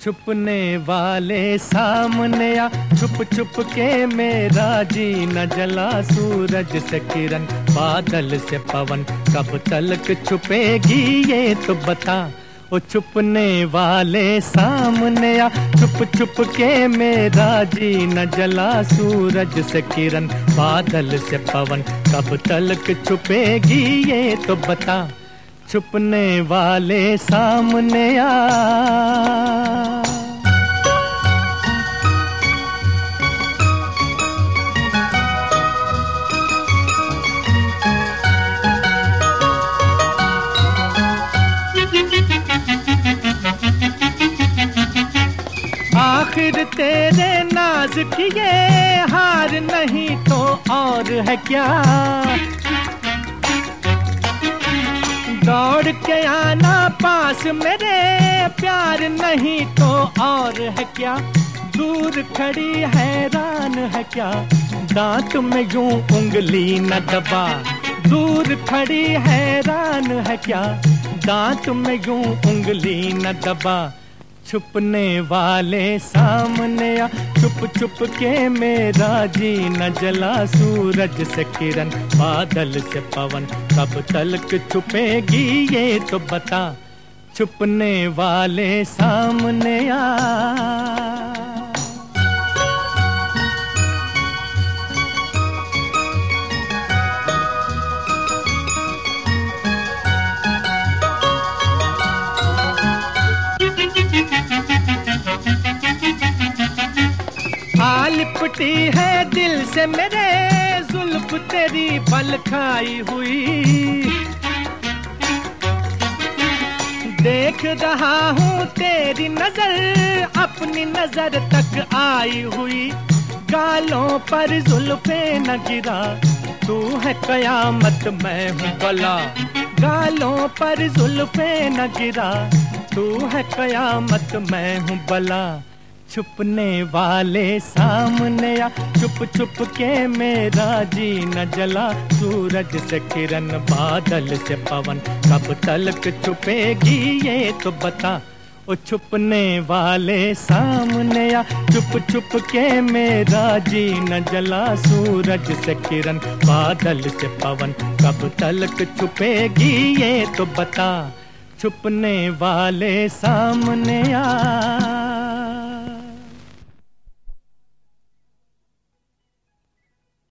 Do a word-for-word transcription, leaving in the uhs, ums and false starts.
छुपने वाले सामने आ, छुप छुप के मेरा जी न जला। सूरज से किरण, बादल से पवन, कब तलक छुपेगी ये तो बता। ओ छुपने वाले सामने आ, छुप छुप के मेरा जी न जला। सूरज से किरण, बादल से पवन, कब तलक छुपेगी ये तो बता। छुपने वाले सामने आ। आखिर तेरे नाज की ये हार नहीं तो और है क्या। दौड़ के आना पास मेरे, प्यार नहीं तो और है क्या। दूर खड़ी हैरान है क्या, दांत में यूं उंगली न दबा। दूर खड़ी हैरान है क्या, दांत में यूं उंगली न दबा। छुपने वाले सामने आ, छुप छुप के मेरा जी न जला। सूरज से किरण, बादल से पवन, कब तलक छुपेगी ये तो बता। छुपने वाले सामने आ। आ लिपटी है दिल से मेरे जुल्फ तेरी बल खाई हुई। देख रहा हूँ तेरी नजर अपनी नजर तक आई हुई। गालों पर जुल्फे न गिरा, तू है कयामत मैं हूँ बला। गालों पर जुल्फे न गिरा, तू है कयामत मैं हूँ बला। छुपने वाले सामने आ, छुप छुप के मेरा जी न जला। सूरज से किरण, बादल से पवन, कब तलक छुपेगी ये तो बता। ओ छुपने वाले सामने आ, छुप छुप के मेरा जी न जला। सूरज से किरण, बादल से पवन, कब तलक छुपेगी ये तो बता। छुपने वाले सामने आ।